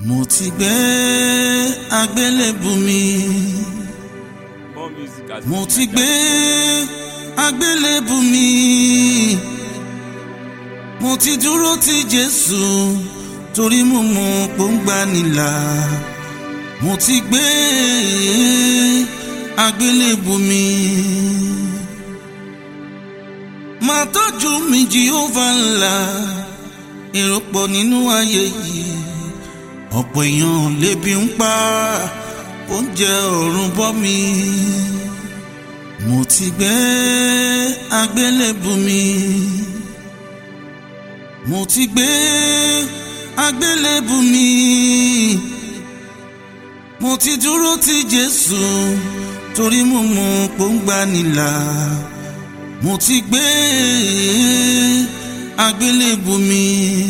Mo ti gbé àgbélébù mi. Mo ti gbé àgbélébù mi. Mo ti dúró ti Jésù torí mo mọ̀ pé ó ń gbanilà. Mo ti gbé àgbélébù mi. Máa tọ́jú mi Jehovah ńlá. Èrò pọ̀ nínú ayé yìí. Ọ̀pọ̀ èèyàn lébi ń pa oúnjẹ ọ̀run bọ́ mi. Mo ti gbé àgbélébù mi. Mo ti gbé àgbélébù mi. Mo ti dúró ti Jésù torí mo mọ̀ pé ó ń gbanilà. Mo ti gbé àgbélébù mi.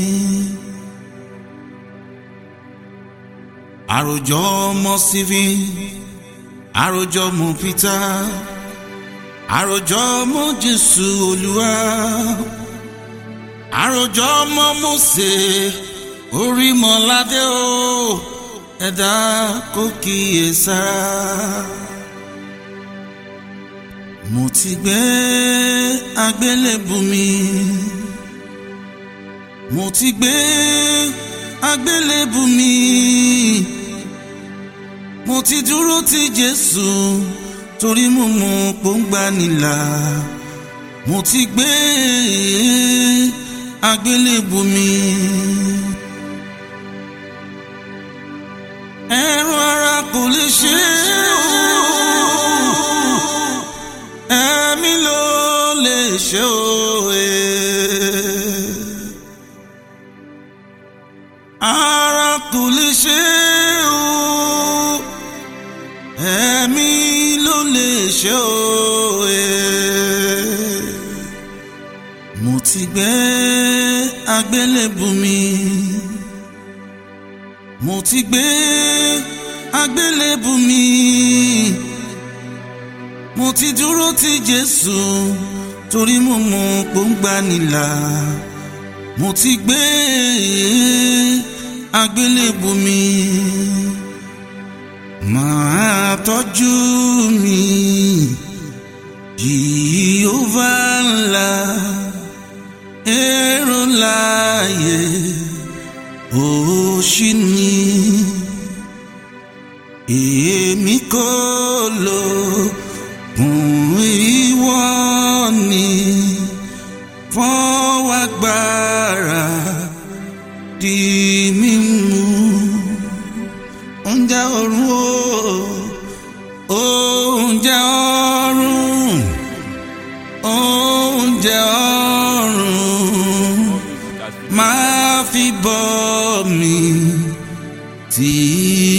Àròjọ ọmọ Stephen, àròjọ ọmọ Peter, àròjọ ọmọ Jésù Olúwa, àròjọ ọmọ Mósè Orímọládé o, ẹ̀dá kò kíyèsára. Mo ti gbé àgbélébù mi. Mo ti gbé àgbélébù mi. Mo ti dúró ti Jésù torí mo mọ̀ pé ó ń gbanilà. Mo ti gbé àgbélébù mi. Ẹran ara kò lè ṣe o, ẹ̀mí ló lè ṣe o. Ara kò lè ṣe o, ẹ̀mí ló lè ṣe o. Mo ti gbé àgbélébù mi. Mo ti gbé àgbélébù mi. Mo ti dúró ti Jésù torí mo mọ̀ pé ó ń gbanilà. Mo ti gbé àgbélébù mi. Máa tọ́jú mi Jehovah ńlá. Èrò láàyè òṣì ni èmi kò lò fún ìwọ ni fọwọ́ agbára di mímú. Oúnjẹ ọ̀run o, oúnjẹ ọ̀run, oúnjẹ ọ̀run máa fi bọ́ mi tí